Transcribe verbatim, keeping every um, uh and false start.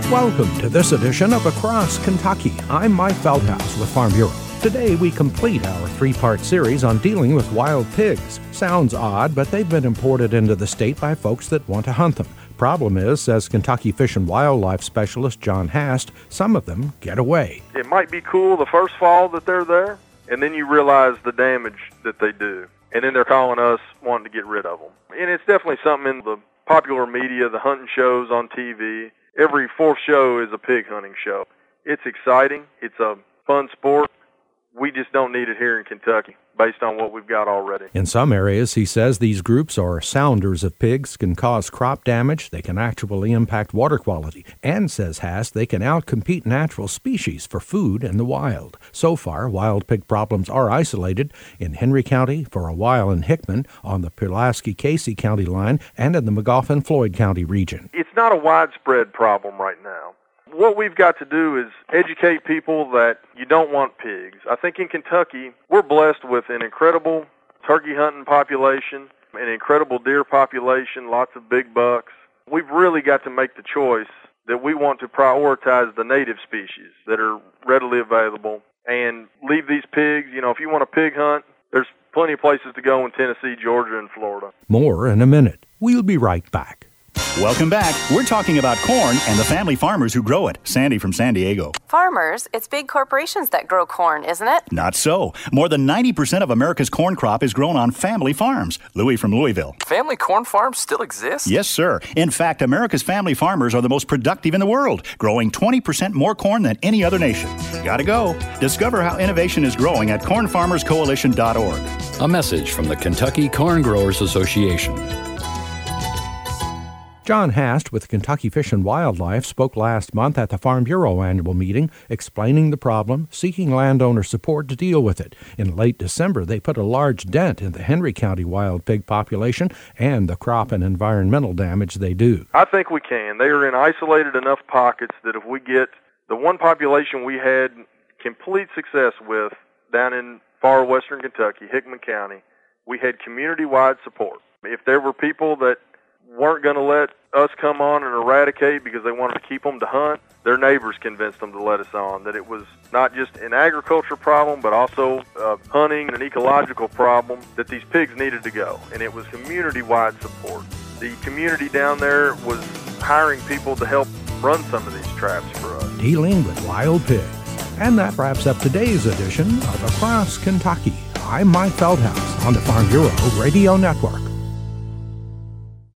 Welcome to this edition of Across Kentucky. I'm Mike Feldhaus with Farm Bureau. Today we complete our three-part series on dealing with wild pigs. Sounds odd, but they've been imported into the state by folks that want to hunt them. Problem is, says Kentucky Fish and Wildlife Specialist John Hast, some of them get away. It might be cool the first fall that they're there, and then you realize the damage that they do. And then they're calling us wanting to get rid of them. And it's definitely something in the popular media, the hunting shows on T V. Every fourth show is a pig hunting show. It's exciting. It's a fun sport. We just don't need it here in Kentucky based on what we've got already. In some areas, he says, these groups are sounders of pigs, can cause crop damage, they can actually impact water quality, and, says Hast, they can outcompete natural species for food in the wild. So far, wild pig problems are isolated in Henry County, for a while in Hickman, on the Pulaski-Casey County line, and in the Magoffin-Floyd County region. It's not a widespread problem right now. What we've got to do is educate people that you don't want pigs. I think in Kentucky, we're blessed with an incredible turkey hunting population, an incredible deer population, lots of big bucks. We've really got to make the choice that we want to prioritize the native species that are readily available and leave these pigs. You know, if you want a pig hunt, there's plenty of places to go in Tennessee, Georgia, and Florida. More in a minute. We'll be right back. Welcome back. We're talking about corn and the family farmers who grow it. Sandy from San Diego. Farmers? It's big corporations that grow corn, isn't it? Not so. More than ninety percent of America's corn crop is grown on family farms. Louis from Louisville. Family corn farms still exist? Yes, sir. In fact, America's family farmers are the most productive in the world, growing twenty percent more corn than any other nation. Gotta go. Discover how innovation is growing at corn farmers coalition dot org. A message from the Kentucky Corn Growers Association. John Hast with Kentucky Fish and Wildlife spoke last month at the Farm Bureau annual meeting, explaining the problem, seeking landowner support to deal with it. In late December, they put a large dent in the Henry County wild pig population and the crop and environmental damage they do. I think we can. They are in isolated enough pockets that if we get the one population we had complete success with down in far western Kentucky, Hickman County, we had community-wide support. If there were people that weren't going to let us come on and eradicate because they wanted to keep them to hunt, their neighbors convinced them to let us on, that it was not just an agriculture problem, but also uh, hunting and an ecological problem, that these pigs needed to go. And it was community-wide support. The community down there was hiring people to help run some of these traps for us. Dealing with wild pigs. And that wraps up today's edition of Across Kentucky. I'm Mike Feldhaus on the Farm Bureau Radio Network.